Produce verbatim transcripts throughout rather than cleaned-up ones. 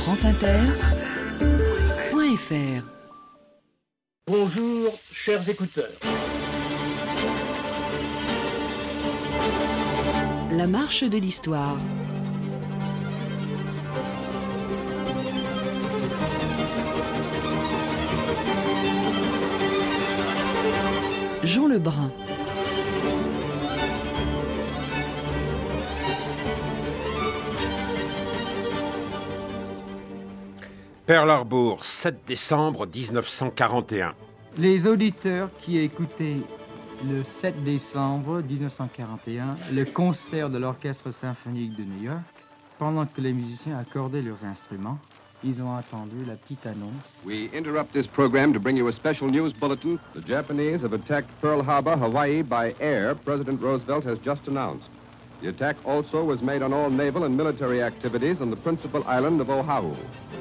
France Inter, point F R. Bonjour, chers écouteurs. La marche de l'histoire. Jean Lebrun. Pearl Harbor, sept décembre dix-neuf cent quarante et un. Les auditeurs qui écoutaient le sept décembre dix-neuf cent quarante et un le concert de l'Orchestre symphonique de New York, pendant que les musiciens accordaient leurs instruments, ils ont entendu la petite annonce. We interrupt this program to bring you a special news bulletin. The Japanese have attacked Pearl Harbor, Hawaii by air, President Roosevelt has just announced. The attack also was made on all naval and military activities on the principal island of Oahu.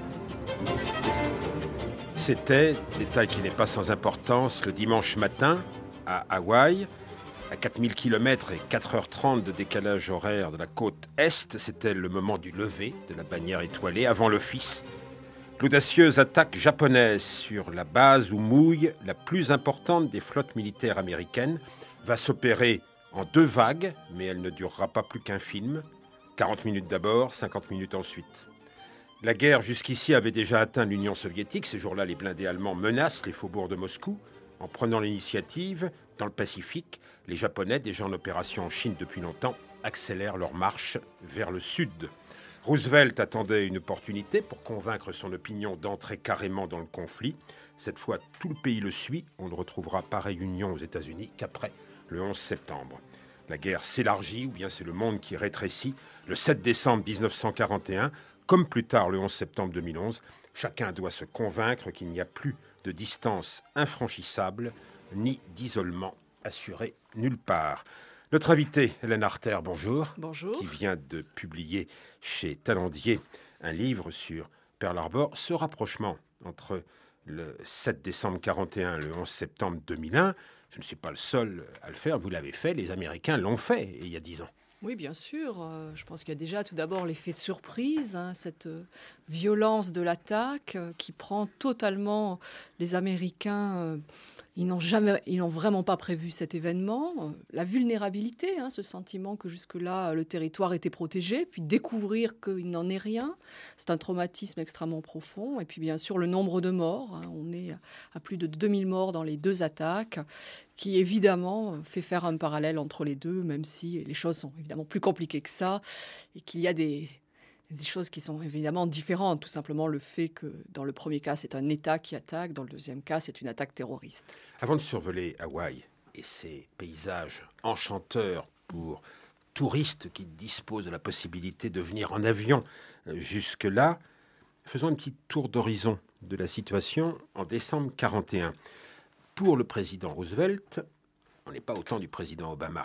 C'était, détail qui n'est pas sans importance, le dimanche matin, à Hawaï, à quatre mille kilomètres et quatre heures trente de décalage horaire de la côte Est. C'était le moment du lever de la bannière étoilée, avant l'office. L'audacieuse attaque japonaise sur la base où mouille la plus importante des flottes militaires américaines va s'opérer en deux vagues, mais elle ne durera pas plus qu'un film. quarante minutes d'abord, cinquante minutes ensuite. La guerre jusqu'ici avait déjà atteint l'Union soviétique. Ces jours-là, les blindés allemands menacent les faubourgs de Moscou. En prenant l'initiative, dans le Pacifique, les Japonais, déjà en opération en Chine depuis longtemps, accélèrent leur marche vers le sud. Roosevelt attendait une opportunité pour convaincre son opinion d'entrer carrément dans le conflit. Cette fois, tout le pays le suit. On ne retrouvera pareille union aux États-Unis qu'après le onze septembre. La guerre s'élargit, ou bien c'est le monde qui rétrécit. Le sept décembre dix-neuf cent quarante et un, comme plus tard le onze septembre deux mille onze, chacun doit se convaincre qu'il n'y a plus de distance infranchissable, ni d'isolement assuré nulle part. Notre invitée, Hélène Arter, bonjour. Bonjour. Qui vient de publier chez Talandier un livre sur Pearl Harbor. Ce rapprochement entre le sept décembre quarante et un et le onze septembre deux mille un, je ne suis pas le seul à le faire, vous l'avez fait, les Américains l'ont fait il y a dix ans. Oui, bien sûr. Euh, je pense qu'il y a déjà tout d'abord l'effet de surprise, hein, cette euh, violence de l'attaque euh, qui prend totalement les Américains. Euh, ils n'ont jamais, ils n'ont vraiment pas prévu cet événement. Euh, la vulnérabilité, hein, ce sentiment que jusque-là le territoire était protégé, puis découvrir qu'il n'en est rien, c'est un traumatisme extrêmement profond. Et puis bien sûr le nombre de morts. Hein, on est à plus de deux mille morts dans les deux attaques, qui évidemment fait faire un parallèle entre les deux, même si les choses sont évidemment plus compliquées que ça, et qu'il y a des, des choses qui sont évidemment différentes. Tout simplement le fait que dans le premier cas, c'est un État qui attaque, dans le deuxième cas, c'est une attaque terroriste. Avant de survoler Hawaï et ses paysages enchanteurs pour touristes qui disposent de la possibilité de venir en avion jusque-là, faisons un petit tour d'horizon de la situation en décembre quarante et un. Pour le président Roosevelt, on n'est pas au temps du président Obama.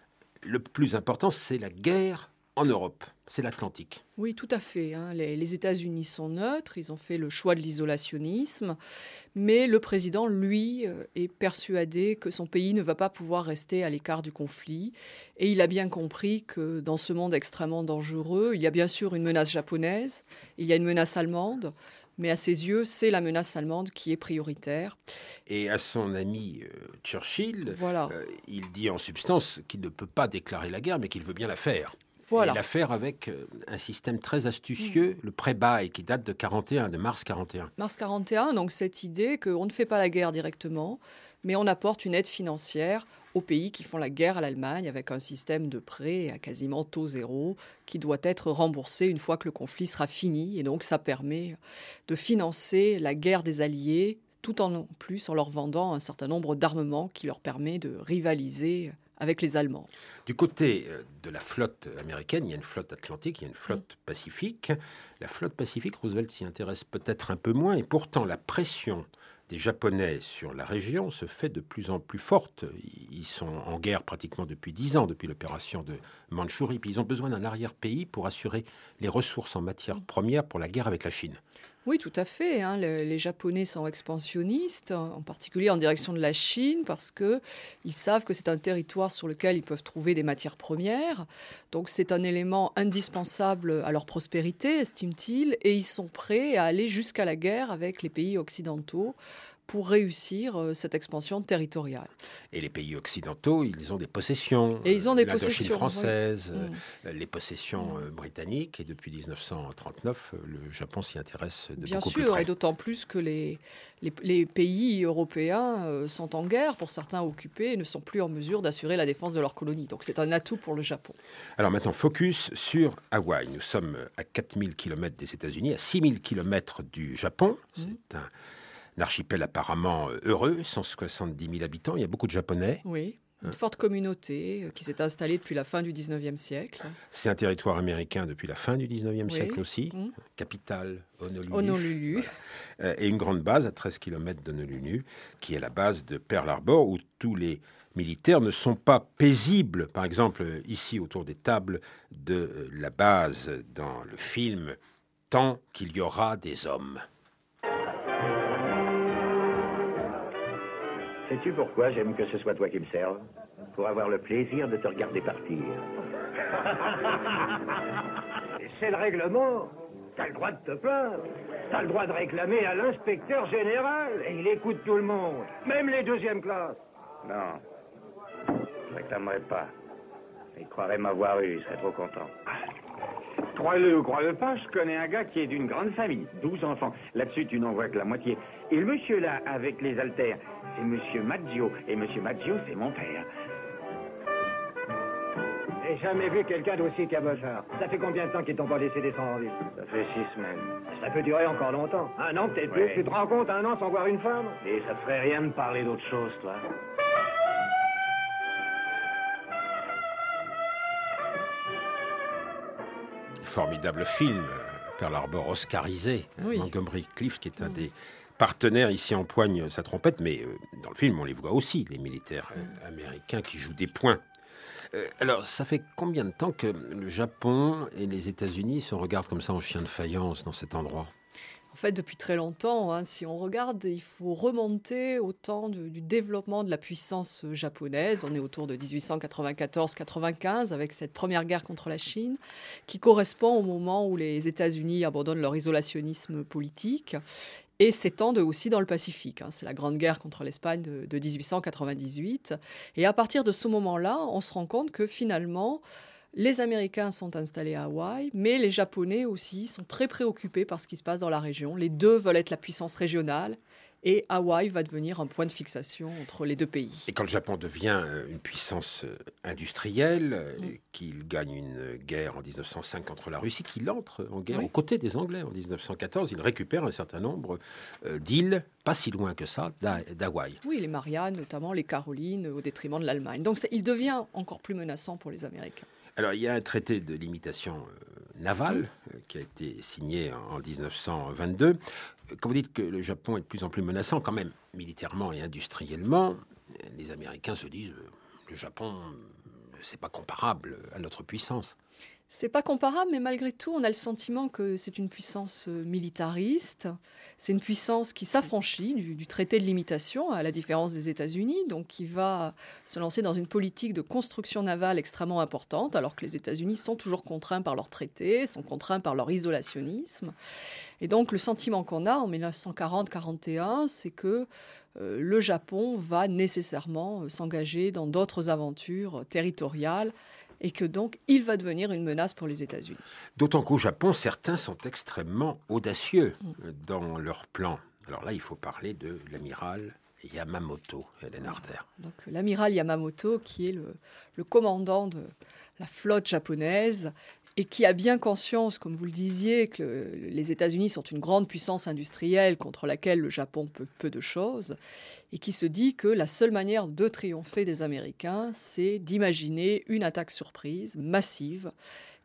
Le plus important, c'est la guerre en Europe, c'est l'Atlantique. Oui, tout à fait. Hein. Les, les États-Unis sont neutres, ils ont fait le choix de l'isolationnisme, mais le président, lui, est persuadé que son pays ne va pas pouvoir rester à l'écart du conflit. Et il a bien compris que dans ce monde extrêmement dangereux, il y a bien sûr une menace japonaise, il y a une menace allemande, mais à ses yeux, c'est la menace allemande qui est prioritaire. Et à son ami euh, Churchill, voilà. euh, il dit en substance qu'il ne peut pas déclarer la guerre, mais qu'il veut bien la faire. Voilà. Et la faire avec euh, un système très astucieux, mmh. le pré-bail, qui date de quarante et un, de mars quarante et un. Mars quarante et un, donc cette idée qu'on ne fait pas la guerre directement, mais on apporte une aide financière aux pays qui font la guerre à l'Allemagne avec un système de prêt à quasiment taux zéro qui doit être remboursé une fois que le conflit sera fini. Et donc ça permet de financer la guerre des Alliés tout en plus en leur vendant un certain nombre d'armements qui leur permet de rivaliser avec les Allemands. Du côté de la flotte américaine, il y a une flotte atlantique, il y a une flotte mmh. pacifique. La flotte pacifique, Roosevelt s'y intéresse peut-être un peu moins, et pourtant la pression des Japonais sur la région se fait de plus en plus forte. Ils sont en guerre pratiquement depuis dix ans, depuis l'opération de Mandchourie. Puis ils ont besoin d'un arrière-pays pour assurer les ressources en matière première pour la guerre avec la Chine. Oui, tout à fait. Hein. Le, les Japonais sont expansionnistes, en particulier en direction de la Chine, parce qu'ils savent que c'est un territoire sur lequel ils peuvent trouver des matières premières. Donc c'est un élément indispensable à leur prospérité, estiment-ils, et ils sont prêts à aller jusqu'à la guerre avec les pays occidentaux pour réussir euh, cette expansion territoriale. Et les pays occidentaux, ils ont des possessions. Et ils ont des L'Indochine possessions française, oui. euh, les possessions euh, britanniques. Et depuis dix-neuf cent trente-neuf, euh, le Japon s'y intéresse de Bien beaucoup sûr, plus près. et d'autant plus que les, les, les pays européens euh, sont en guerre, pour certains occupés, et ne sont plus en mesure d'assurer la défense de leurs colonies. Donc c'est un atout pour le Japon. Alors maintenant, focus sur Hawaï. Nous sommes à quatre mille kilomètres des États-Unis, à six mille kilomètres du Japon. Mmh. C'est un... Un archipel apparemment heureux, cent soixante-dix mille habitants. Il y a beaucoup de Japonais. Oui, une forte communauté qui s'est installée depuis la fin du dix-neuvième siècle. C'est un territoire américain depuis la fin du dix-neuvième oui. siècle aussi. Mmh. Capitale, Honolulu. Honolulu. Voilà. Et une grande base à treize kilomètres d'Honolulu, qui est la base de Pearl Harbor, où tous les militaires ne sont pas paisibles. Par exemple, ici, autour des tables de la base dans le film « Tant qu'il y aura des hommes ». Sais-tu pourquoi j'aime que ce soit toi qui me serve? Pour avoir le plaisir de te regarder partir. C'est le règlement. T'as le droit de te plaindre. T'as le droit de réclamer à l'inspecteur général. Et il écoute tout le monde, même les deuxièmes classes. Non, je réclamerai pas. Il croirait m'avoir eu, il serait trop content. Crois-le ou crois-le pas, je connais un gars qui est d'une grande famille, douze enfants. Là-dessus, tu n'en vois que la moitié. Et le monsieur là, avec les haltères, c'est monsieur Maggio. Et monsieur Maggio, c'est mon père. J'ai jamais vu quelqu'un d'aussi cabochard. Ça fait combien de temps qu'ils t'ont pas laissé descendre en ville? Ça fait six semaines. Ça peut durer encore longtemps. Un an, peut-être Ouais. plus. Tu te rends compte, un an sans voir une femme? Et ça te ferait rien de parler d'autre chose, toi? Formidable film, euh, Pearl Harbor oscarisé. Oui. Montgomery Clift, qui est un Mm. des partenaires ici, empoigne sa trompette, mais euh, dans le film, on les voit aussi, les militaires euh, américains qui jouent des points. Euh, alors, ça fait combien de temps que le Japon et les États-Unis se regardent comme ça en chien de faïence dans cet endroit? En fait, depuis très longtemps, hein, si on regarde, il faut remonter au temps du, du développement de la puissance japonaise. On est autour de dix-huit cent quatre-vingt-quatorze quatre-vingt-quinze avec cette première guerre contre la Chine, qui correspond au moment où les États-Unis abandonnent leur isolationnisme politique et s'étendent aussi dans le Pacifique. Hein. C'est la grande guerre contre l'Espagne de, de dix-huit cent quatre-vingt-dix-huit. Et à partir de ce moment-là, on se rend compte que finalement, les Américains sont installés à Hawaï, mais les Japonais aussi sont très préoccupés par ce qui se passe dans la région. Les deux veulent être la puissance régionale et Hawaï va devenir un point de fixation entre les deux pays. Et quand le Japon devient euh, une puissance euh, industrielle, euh, Mm. et qu'il gagne une guerre en dix-neuf cent cinq contre la Russie, qu'il entre en guerre Oui. aux côtés des Anglais en dix-neuf cent quatorze, il récupère un certain nombre euh, d'îles, pas si loin que ça, d'Ha- d'Hawaï. Oui, les Mariannes, notamment les Carolines, au détriment de l'Allemagne. Donc c'est- il devient encore plus menaçant pour les Américains. Alors, il y a un traité de limitation euh, navale euh, qui a été signé en, en dix-neuf cent vingt-deux. Quand vous dites que le Japon est de plus en plus menaçant, quand même, militairement et industriellement, euh, les Américains se disent euh, le Japon, euh, c'est pas comparable à notre puissance. C'est pas comparable, mais malgré tout, on a le sentiment que c'est une puissance euh, militariste. C'est une puissance qui s'affranchit du, du traité de limitation, à la différence des États-Unis, donc qui va se lancer dans une politique de construction navale extrêmement importante, alors que les États-Unis sont toujours contraints par leurs traités, sont contraints par leur isolationnisme. Et donc, le sentiment qu'on a en dix-neuf cent quarante quarante et un, c'est que euh, le Japon va nécessairement euh, s'engager dans d'autres aventures euh, territoriales et que donc il va devenir une menace pour les États-Unis. D'autant qu'au Japon, certains sont extrêmement audacieux euh, dans leurs plans. Alors là, il faut parler de l'amiral Yamamoto, Hélène Arter. Donc l'amiral Yamamoto, qui est le, le commandant de la flotte japonaise et qui a bien conscience, comme vous le disiez, que le- les États-Unis sont une grande puissance industrielle contre laquelle le Japon peut peu de choses, et qui se dit que la seule manière de triompher des Américains, c'est d'imaginer une attaque surprise massive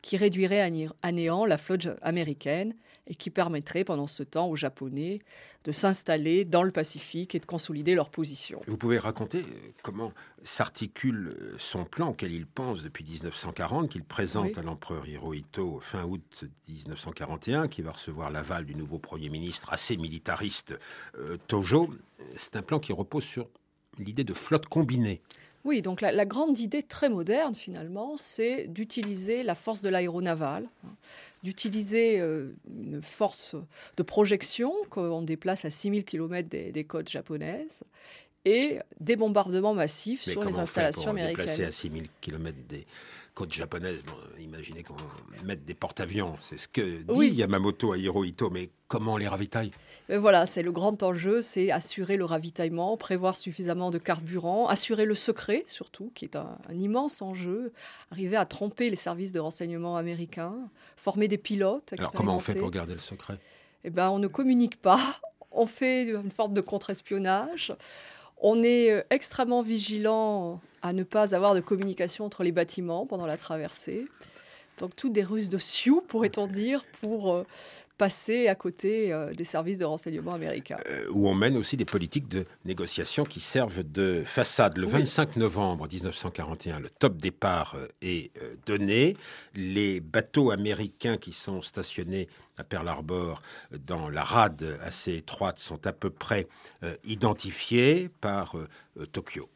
qui réduirait à ni- à néant la flotte américaine et qui permettrait pendant ce temps aux Japonais de s'installer dans le Pacifique et de consolider leur position. Vous pouvez raconter euh, comment s'articule euh, son plan auquel il pense depuis dix-neuf cent quarante, qu'il présente Oui. à l'empereur Hirohito fin août dix-neuf cent quarante et un, qui va recevoir l'aval du nouveau Premier ministre assez militariste euh, Tojo. C'est un plan qui repose sur l'idée de flotte combinée. Oui, donc la, la grande idée très moderne finalement, c'est d'utiliser la force de l'aéronaval, hein, d'utiliser euh, une force de projection qu'on déplace à six mille kilomètres des, des côtes japonaises et des bombardements massifs Mais sur les comment on fait installations pour déplacer américaines. à six mille kilomètres des côtes japonaises? Bon, imaginez qu'on mette des porte-avions. C'est ce que dit Oui. Yamamoto à Hirohito. Mais comment on les ravitaille? Mais voilà, c'est le grand enjeu, c'est assurer le ravitaillement, prévoir suffisamment de carburant, assurer le secret surtout, qui est un, un immense enjeu, arriver à tromper les services de renseignement américains, former des pilotes Alors comment on fait expérimentés. pour garder le secret? Eh ben, on ne communique pas, on fait une forme de contre-espionnage. On est euh, extrêmement vigilant à ne pas avoir de communication entre les bâtiments pendant la traversée. Donc, toutes des ruses de Sioux, pourrait-on dire, pour euh, passer à côté euh, des services de renseignement américains. Euh, où on mène aussi des politiques de négociation qui servent de façade. Le Oui. vingt-cinq novembre dix-neuf cent quarante et un, le top départ euh, est euh, donné. Les bateaux américains qui sont stationnés à Pearl Harbor, euh, dans la rade assez étroite, sont à peu près euh, identifiés par euh, euh, Tokyo.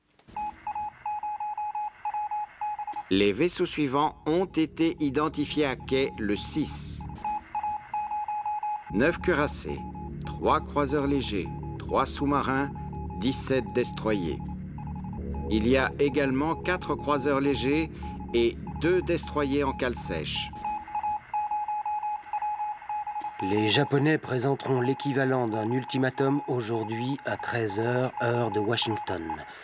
Les vaisseaux suivants ont été identifiés à quai le six. neuf cuirassés, trois croiseurs légers, trois sous-marins, dix-sept destroyers. Il y a également quatre croiseurs légers et deux destroyers en cale sèche. Les Japonais présenteront l'équivalent d'un ultimatum aujourd'hui à treize heures, heure de Washington.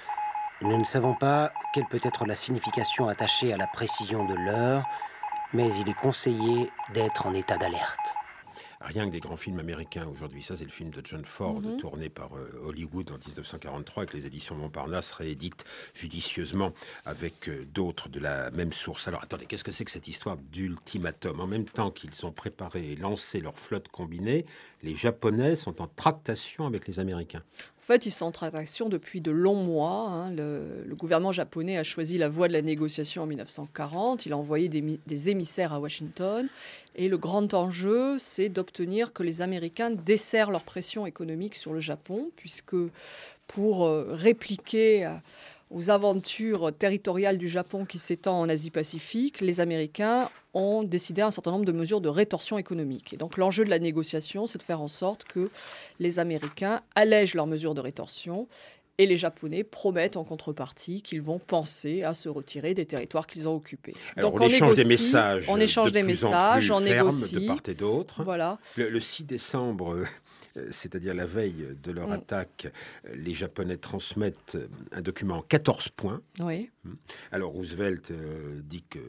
Nous ne savons pas quelle peut être la signification attachée à la précision de l'heure, mais il est conseillé d'être en état d'alerte. Rien que des grands films américains aujourd'hui. Ça, c'est le film de John Ford, Mhm. tourné par euh, Hollywood en dix-neuf cent quarante-trois, que les éditions Montparnasse rééditent judicieusement avec euh, d'autres de la même source. Alors, attendez, qu'est-ce que c'est que cette histoire d'ultimatum? En même temps qu'ils ont préparé et lancé leur flotte combinée, les Japonais sont en tractation avec les Américains. En fait, ils sont en tractation depuis de longs mois. hein. Le, le gouvernement japonais a choisi la voie de la négociation en mille neuf cent quarante. Il a envoyé des, mi- des émissaires à Washington. Et le grand enjeu, c'est d'obtenir que les Américains desserrent leur pression économique sur le Japon, puisque pour euh, répliquer euh, aux aventures territoriales du Japon qui s'étend en Asie-Pacifique, les Américains ont décidé un certain nombre de mesures de rétorsion économique. Et donc l'enjeu de la négociation, c'est de faire en sorte que les Américains allègent leurs mesures de rétorsion et les Japonais promettent en contrepartie qu'ils vont penser à se retirer des territoires qu'ils ont occupés. Alors, donc on, échange des négocie, messages on échange de des plus en messages, plus on fermes négocie. de part et d'autre. Voilà. Le, le six décembre, euh, c'est-à-dire la veille de leur Mm. attaque, euh, les Japonais transmettent euh, un document en quatorze points. Oui. Alors Roosevelt euh, dit que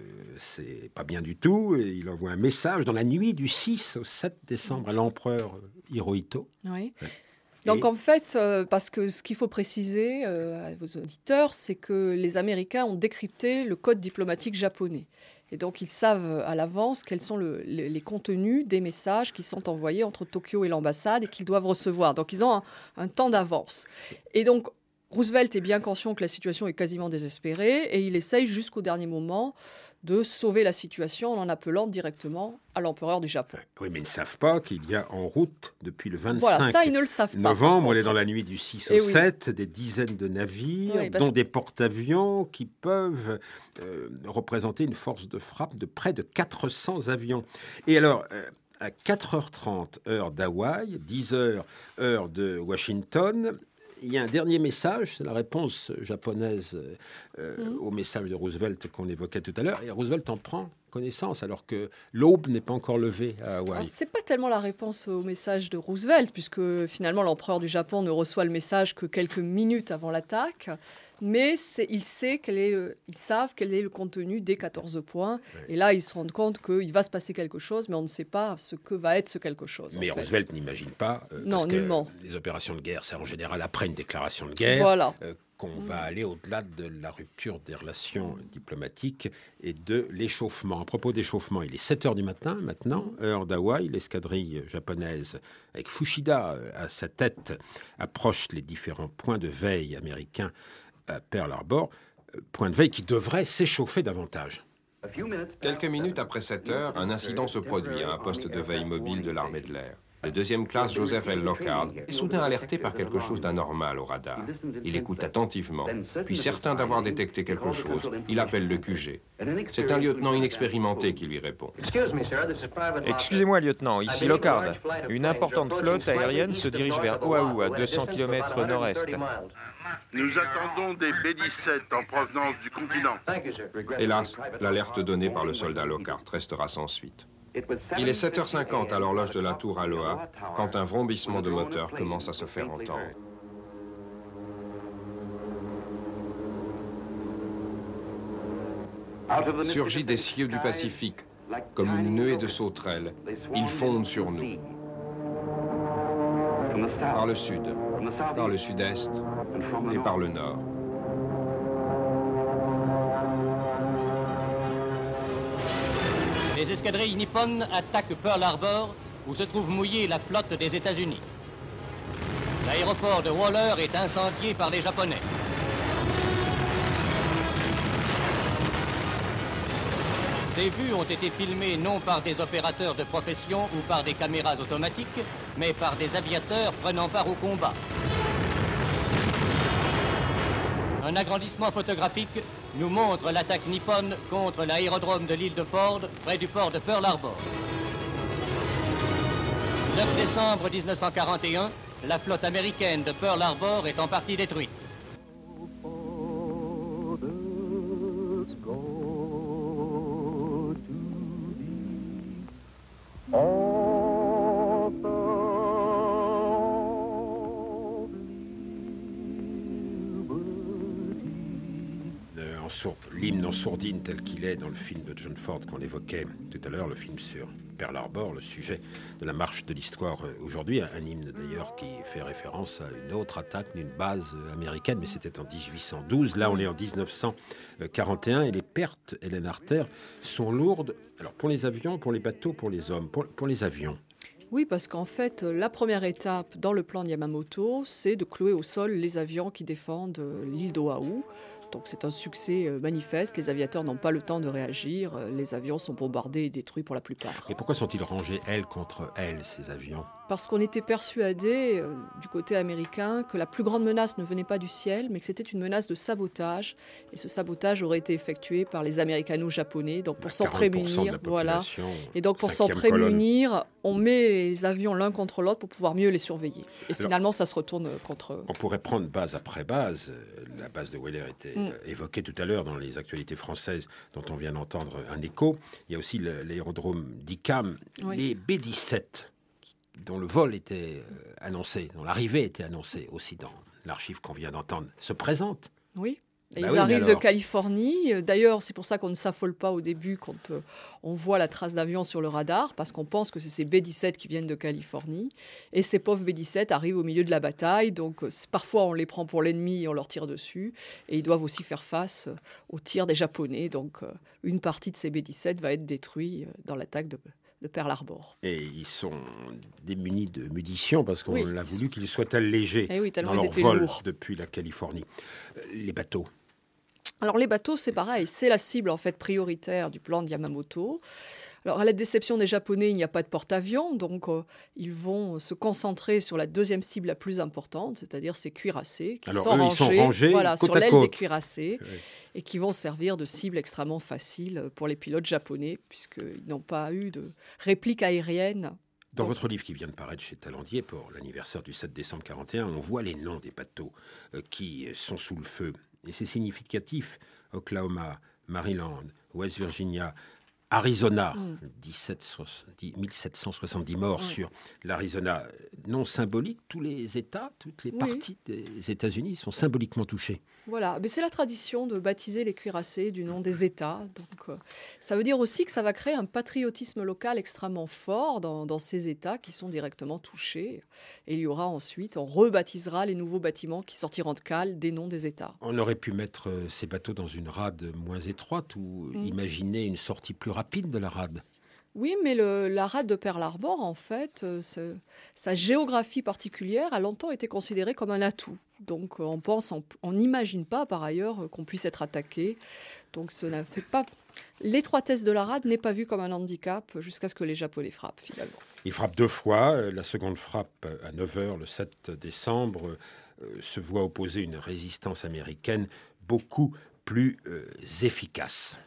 c'est pas bien du tout, et il envoie un message dans la nuit du six au sept décembre à l'empereur Hirohito. Oui. Ouais. Donc Et- en fait, euh, parce que ce qu'il faut préciser euh, à vos auditeurs, c'est que les Américains ont décrypté le code diplomatique japonais. Et donc ils savent à l'avance quels sont le- les, les contenus des messages qui sont envoyés entre Tokyo et l'ambassade et qu'ils doivent recevoir. Donc ils ont un, un temps d'avance. Et donc Roosevelt est bien conscient que la situation est quasiment désespérée et il essaye jusqu'au dernier moment de sauver la situation en en appelant directement à l'empereur du Japon. Oui, mais ils ne savent pas qu'il y a en route depuis le vingt-cinq Voilà, ça ils ne le savent pas. par novembre, on est contre. dans la nuit du six Eh au oui. sept, des dizaines de navires, Oui, parce dont que- des porte-avions qui peuvent euh, représenter une force de frappe de près de quatre cents avions. Et alors, euh, à quatre heures trente, heure d'Hawaï, dix heures, heure de Washington, il y a un dernier message, c'est la réponse japonaise euh, Mhm. au message de Roosevelt qu'on évoquait tout à l'heure, et Roosevelt en prend connaissance alors que l'aube n'est pas encore levée à Hawaï. Alors, c'est pas tellement la réponse au message de Roosevelt, puisque finalement l'empereur du Japon ne reçoit le message que quelques minutes avant l'attaque, mais c'est, il sait quel est le- ils savent quel est le contenu des quatorze points, Ouais. et là ils se rendent compte qu'il va se passer quelque chose, mais on ne sait pas ce que va être ce quelque chose. en Mais fait. Roosevelt n'imagine pas, euh, Non, parce que nullement. les opérations de guerre, c'est en général après une déclaration de guerre. Voilà. Euh, qu'on va aller au-delà de la rupture des relations diplomatiques et de l'échauffement. À propos d'échauffement, il est sept heures du matin maintenant, heure d'Hawaï. L'escadrille japonaise, avec Fuchida à sa tête, approche les différents points de veille américains à Pearl Harbor, point de veille qui devrait s'échauffer davantage. Quelques minutes après sept heures, un incident se produit à un poste de veille mobile de l'armée de l'air. Le deuxième classe, Joseph L. Lockhart, est soudain alerté par quelque chose d'anormal au radar. Il écoute attentivement, puis certain d'avoir détecté quelque chose, il appelle le Q G. C'est un lieutenant inexpérimenté qui lui répond. Excusez-moi, lieutenant, ici Lockhart. Une importante flotte aérienne se dirige vers Oahu, à deux cents kilomètres nord-est. Nous attendons des B dix-sept en provenance du continent. Hélas, l'alerte donnée par le soldat Lockhart restera sans suite. Il est sept heures cinquante à l'horloge de la tour Aloha quand un vrombissement de moteur commence à se faire entendre. Surgit des cieux du Pacifique, comme une nuée de sauterelles. Ils fondent sur nous. Par le sud, par le sud-est et par le nord. Les escadrilles nippones attaquent Pearl Harbor, où se trouve mouillée la flotte des États-Unis. L'aéroport de Waller est incendié par les Japonais. Ces vues ont été filmées non par des opérateurs de profession ou par des caméras automatiques, mais par des aviateurs prenant part au combat. Un agrandissement photographique nous montre l'attaque nippone contre l'aérodrome de l'île de Ford, près du port de Pearl Harbor. neuf décembre mille neuf cent quarante et un, la flotte américaine de Pearl Harbor est en partie détruite. L'hymne en sourdine tel qu'il est dans le film de John Ford qu'on évoquait tout à l'heure, le film sur Pearl Harbor, le sujet de la marche de l'histoire aujourd'hui, un hymne d'ailleurs qui fait référence à une autre attaque d'une base américaine, mais c'était en dix-huit cent douze, là on est en dix-neuf cent quarante et un et les pertes, Hélène Artère, sont lourdes, alors pour les avions, pour les bateaux, pour les hommes, pour, pour les avions. Oui, parce qu'en fait, la première étape dans le plan de Yamamoto, c'est de clouer au sol les avions qui défendent l'île d'Oahu. Donc c'est un succès manifeste, les aviateurs n'ont pas le temps de réagir, les avions sont bombardés et détruits pour la plupart. Et pourquoi sont-ils rangés aile contre aile, ces avions ? Parce qu'on était persuadé, euh, du côté américain, que la plus grande menace ne venait pas du ciel, mais que c'était une menace de sabotage. Et ce sabotage aurait été effectué par les américano-japonais. Donc pour s'en prémunir, voilà. Et donc pour s'en prémunir, colonne. On met les avions l'un contre l'autre pour pouvoir mieux les surveiller. Et Alors, finalement, ça se retourne contre eux. On pourrait prendre base après base. La base de Waller était mm. évoquée tout à l'heure dans les actualités françaises, dont on vient d'entendre un écho. Il y a aussi le, l'aérodrome d'I C A M, oui. Les B dix-sept. Dont le vol était annoncé, dont l'arrivée était annoncée aussi dans l'archive qu'on vient d'entendre, se présentent. Oui, et bah ils oui, arrivent de Californie. D'ailleurs, c'est pour ça qu'on ne s'affole pas au début quand euh, on voit la trace d'avion sur le radar, parce qu'on pense que c'est ces B dix-sept qui viennent de Californie. Et ces pauvres B dix-sept arrivent au milieu de la bataille, donc euh, parfois on les prend pour l'ennemi et on leur tire dessus. Et ils doivent aussi faire face euh, aux tirs des Japonais. Donc euh, une partie de ces B dix-sept va être détruite euh, dans l'attaque de... de Pearl Harbor. Et ils sont démunis de munitions parce qu'on oui, a voulu qu'ils soient allégés oui, dans leur vol lourds. Depuis la Californie. Les bateaux. Alors les bateaux, c'est pareil, c'est la cible en fait prioritaire du plan de Yamamoto. Alors, à la déception des Japonais, il n'y a pas de porte-avions, donc euh, ils vont se concentrer sur la deuxième cible la plus importante, c'est-à-dire ces cuirassés qui Alors, sont, eux, rangés, sont rangés voilà, côte sur à l'aile côte. des cuirassés oui. et qui vont servir de cible extrêmement facile pour les pilotes japonais, puisqu'ils n'ont pas eu de réplique aérienne. Dans donc, votre livre qui vient de paraître chez Talandier pour l'anniversaire du sept décembre quarante et un, on voit les noms des bateaux euh, qui sont sous le feu. Et c'est significatif. Oklahoma, Maryland, West Virginia, Arizona, Mm. mille sept cent soixante-dix morts Ouais. sur l'Arizona. Non symbolique, tous les États, toutes les Oui. parties des États-Unis sont symboliquement touchées. Voilà, mais c'est la tradition de baptiser les cuirassés du nom des États. Donc, euh, ça veut dire aussi que ça va créer un patriotisme local extrêmement fort dans, dans ces États qui sont directement touchés. Et il y aura ensuite, on rebaptisera les nouveaux bâtiments qui sortiront de cale des noms des États. On aurait pu mettre euh, ces bateaux dans une rade moins étroite ou Mm. imaginer une sortie plus rapide de la rade. Oui, mais le- la rade de Pearl Harbor, en fait, euh, ce- sa géographie particulière a longtemps été considérée comme un atout. Donc, euh, on pense, on on n'imagine pas par ailleurs euh, qu'on puisse être attaqué. Donc, ce n'a fait pas. L'étroitesse de la rade n'est pas vue comme un handicap jusqu'à ce que les Japonais frappent finalement. Il frappe deux fois. Euh, La seconde frappe à neuf heures le sept décembre euh, se voit opposer une résistance américaine beaucoup plus euh, efficace.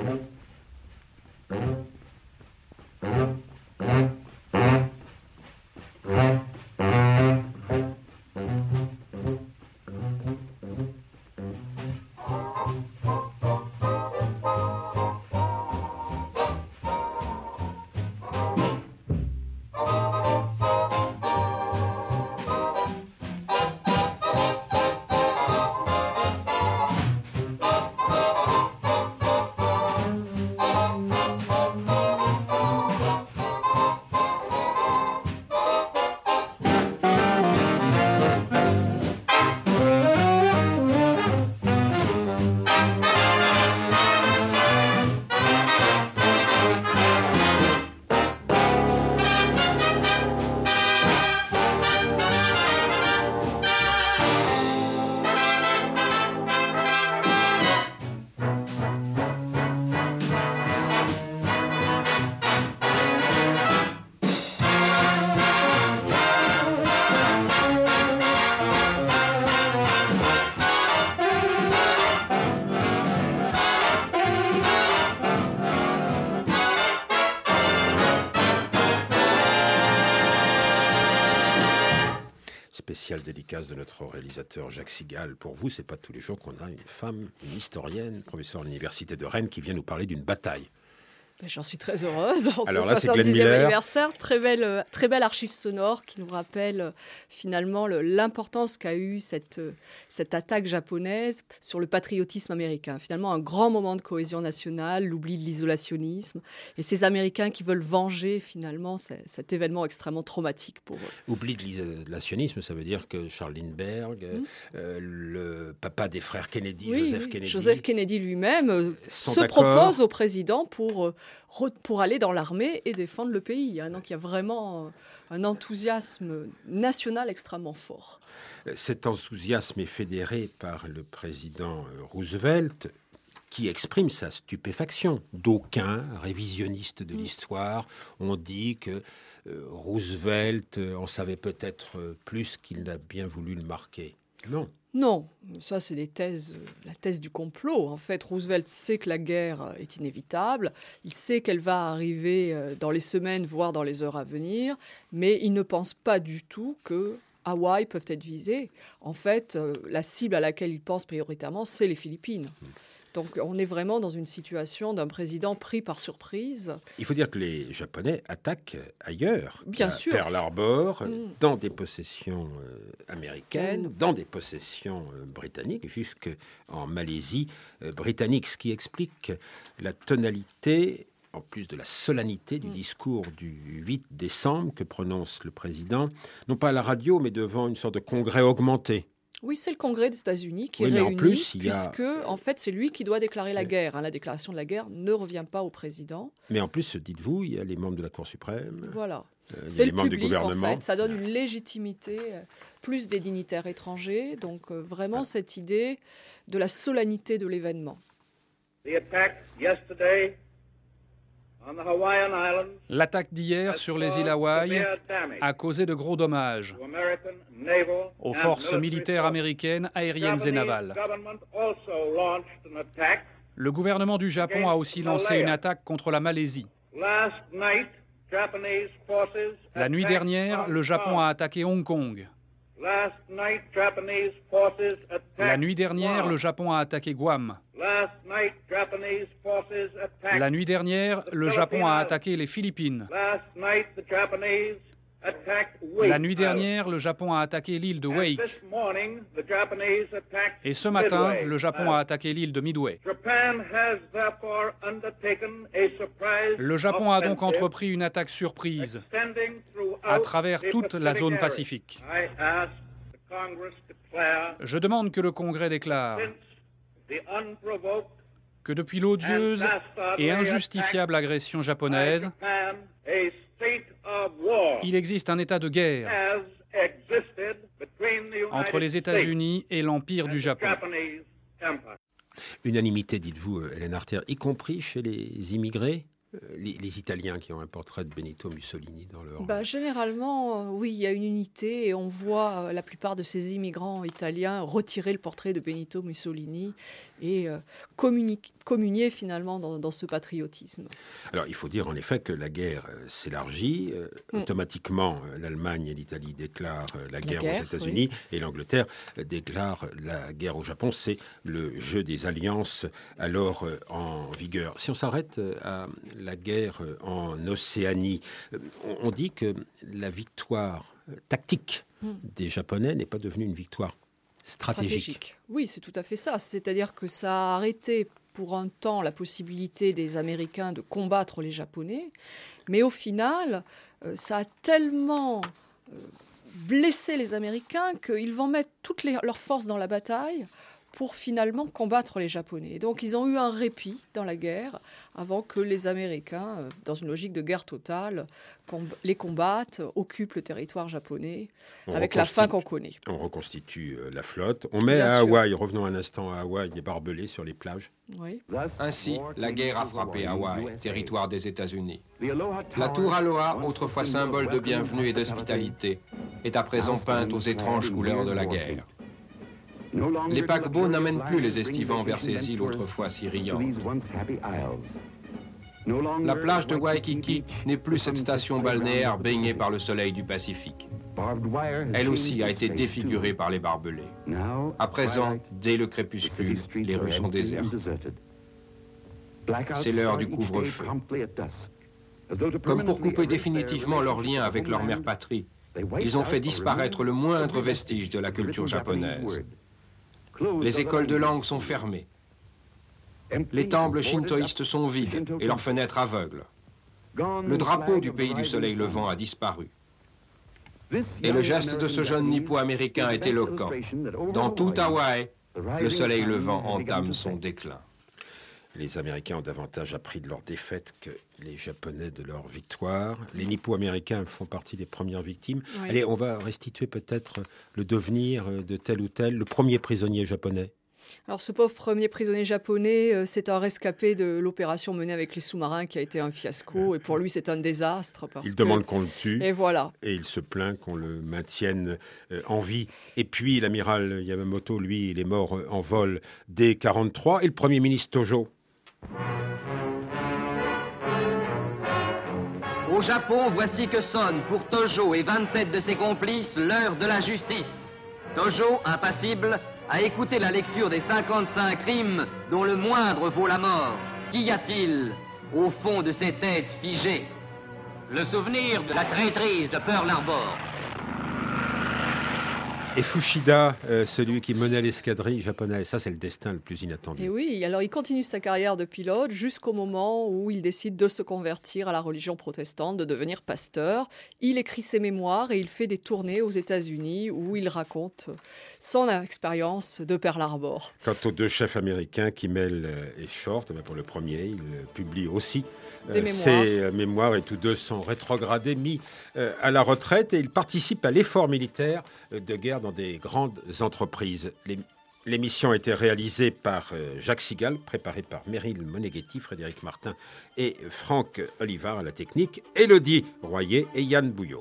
Spéciale dédicace de notre réalisateur Jacques Sigal. Pour vous, c'est pas tous les jours qu'on a une femme, une historienne, professeure à l'université de Rennes, qui vient nous parler d'une bataille. J'en suis très heureuse. En Alors ce là, c'est Glenn soixante-dixième Miller. anniversaire, très belle, euh, très belle archive sonore qui nous rappelle euh, finalement le- l'importance qu'a eu cette, euh, cette attaque japonaise sur le patriotisme américain. Finalement, un grand moment de cohésion nationale, l'oubli de l'isolationnisme, et ces Américains qui veulent venger finalement c- cet événement extrêmement traumatique pour eux. Oubli de l'isolationnisme, ça veut dire que Charles Lindbergh, Mm. euh, le papa des frères Kennedy, Oui, Joseph oui. Kennedy, Joseph Kennedy lui-même euh, sont se d'accord. propose au président pour, euh, re- pour aller dans l'armée et défendre le pays. hein. Donc il y a vraiment euh, un enthousiasme national extrêmement fort. Cet enthousiasme est fédéré par le président euh, Roosevelt, qui exprime sa stupéfaction. D'aucuns révisionnistes de Mm. l'histoire ont dit que euh, Roosevelt euh, en savait peut-être euh, plus qu'il n'a bien voulu le marquer. Non. Non, ça c'est des thèses, euh, la thèse du complot. En fait, Roosevelt sait que la guerre euh, est inévitable, il sait qu'elle va arriver euh, dans les semaines, voire dans les heures à venir, mais il ne pense pas du tout que Hawaï peuvent être visées. En fait, euh, la cible à laquelle il pense prioritairement, c'est les Philippines. Donc on est vraiment dans une situation d'un président pris par surprise. Il faut dire que les Japonais attaquent ailleurs. Bien à sûr. Pearl Harbor, Mm. dans des possessions euh, américaines, Ken. dans des possessions euh, britanniques, jusqu'en Malaisie euh, britannique, ce qui explique la tonalité, en plus de la solennité du Mm. discours du huit décembre que prononce le président, non pas à la radio, mais devant une sorte de congrès augmenté. Oui, c'est le Congrès des États-Unis qui Oui, est mais en réuni, plus, il y a- puisque en fait c'est lui qui doit déclarer la guerre. hein. La déclaration de la guerre ne revient pas au président. Mais en plus, dites-vous, il y a les membres de la Cour suprême, Voilà. euh, il y a C'est les le membres public, du en gouvernement. fait. Ça donne une légitimité, euh, plus des dignitaires étrangers. Donc euh, vraiment cette idée de la solennité de l'événement. The attack yesterday on the Hawaiian Islands L'attaque d'hier sur les îles Hawaï a causé de gros dommages to American naval aux and forces military militaires forces. américaines, aériennes et Japanese navales. government also launched an attack. Le gouvernement du Japon a aussi lancé une attaque contre la Malaisie. Last night, Japanese forces La nuit attacked dernière, Hong le Japon Kong. a attaqué Hong Kong. Last night, Japanese forces La attacked nuit dernière, le Japon a attaqué Guam. Last night, Japanese forces attacked La nuit dernière, le Japon a attaqué les Philippines. Last night, the Japanese attacked Wake La nuit Island. dernière, le Japon a attaqué l'île de And Wake. this morning, the Japanese attacked Et ce matin, Midway le Japon Island. a attaqué l'île de Midway. Japan has therefore undertaken a surprise Le Japon a donc offensive entrepris une attaque surprise extending throughout à travers the toute la zone Pacific Pacifique. area. I ask the Congress declare Je demande que le Congrès déclare since the unprovoked que depuis l'odieuse et injustifiable agression japonaise, Japan, a state of war il existe un état de guerre has existed between the United entre les États-Unis et l'Empire States du and the Japon. Japanese Empire. Unanimité, dites-vous, euh, Hélène Artère, y compris chez les immigrés, euh, les, les Italiens qui ont un portrait de Benito Mussolini dans leur... Bah, généralement, euh, oui, il y a une unité et on voit euh, la plupart de ces immigrants italiens retirer le portrait de Benito Mussolini et euh, communique- communier finalement dans, dans ce patriotisme. Alors, il faut dire en effet que la guerre euh, s'élargit. Euh, Mm. Automatiquement, euh, l'Allemagne et l'Italie déclarent euh, la, guerre guerre, aux États-Unis et l'Angleterre euh, déclare la guerre au Japon. C'est le jeu des alliances alors euh, en vigueur. Si on s'arrête euh, à la guerre euh, en Océanie, euh, on, on dit que la victoire euh, tactique Mm. des Japonais n'est pas devenue une victoire stratégique. Oui, c'est tout à fait ça. C'est-à-dire que ça a arrêté pour un temps la possibilité des Américains de combattre les Japonais, mais au final, euh, ça a tellement euh, blessé les Américains qu'ils vont mettre toutes les- leurs forces dans la bataille pour finalement combattre les Japonais. Et donc ils ont eu un répit dans la guerre avant que les Américains, euh, dans une logique de guerre totale, com- les combattent, occupent le territoire japonais, On avec la fin reconstitue- qu'on connaît. On reconstitue euh, la flotte. On met Bien à sûr. Hawaï, revenons un instant à Hawaï, des barbelés sur les plages. Oui. Ainsi, la guerre a frappé Hawaï, territoire des États-Unis. La tour Aloha, autrefois symbole de bienvenue et d'hospitalité, est à présent peinte aux étranges couleurs de la guerre. Les paquebots n'amènent plus les estivants vers ces îles autrefois si riantes. La plage de Waikiki n'est plus cette station balnéaire baignée par le soleil du Pacifique. Elle aussi a été défigurée par les barbelés. À présent, dès le crépuscule, les rues sont désertes. C'est l'heure du couvre-feu. Comme pour couper définitivement leur lien avec leur mère patrie, ils ont fait disparaître le moindre vestige de la culture japonaise. Les écoles de langue sont fermées. Les temples shintoïstes sont vides et leurs fenêtres aveugles. Le drapeau du pays du soleil levant a disparu. Et le geste de ce jeune nippo-américain est éloquent. Dans tout Hawaï, le soleil levant entame son déclin. Les Américains ont davantage appris de leur défaite que les Japonais de leur victoire. Les Nippo-Américains font partie des premières victimes. Oui. Allez, on va restituer peut-être le devenir de tel ou tel, le premier prisonnier japonais. Alors ce pauvre premier prisonnier japonais, euh, c'est un rescapé de l'opération menée avec les sous-marins qui a été un fiasco et pour lui c'est un désastre. Parce Il que... demande qu'on le tue. Et voilà. Et il se plaint qu'on le maintienne euh, en vie. Et puis l'amiral Yamamoto, lui, il est mort euh, en vol dès quarante-trois. Et le premier ministre Tojo. Au Japon, voici que sonne pour Tojo et vingt-sept de ses complices l'heure de la justice. Tojo, impassible, a écouté la lecture des cinquante-cinq crimes dont le moindre vaut la mort. Qu'y a-t-il au fond de ces têtes figées? Le souvenir de la traîtrise de Pearl Harbor. Et Fushida, euh, celui qui menait l'escadrille japonaise. Ça, c'est le destin le plus inattendu. Et oui, alors il continue sa carrière de pilote jusqu'au moment où il décide de se convertir à la religion protestante, de devenir pasteur. Il écrit ses mémoires et il fait des tournées aux États-Unis où il raconte son expérience de Pearl Harbor. Quant aux deux chefs américains, Kimmel et Short, ben pour le premier, il publie aussi Des euh, mémoires. ses euh, mémoires et tous deux sont rétrogradés, mis euh, à la retraite et il participe à l'effort militaire euh, de guerre dans des grandes entreprises. Les- L'émission a été réalisée par euh, Jacques Sigal, préparée par Meryl Moneghetti, Frédéric Martin et Franck Olivard à la technique, Élodie Royer et Yann Bouillot.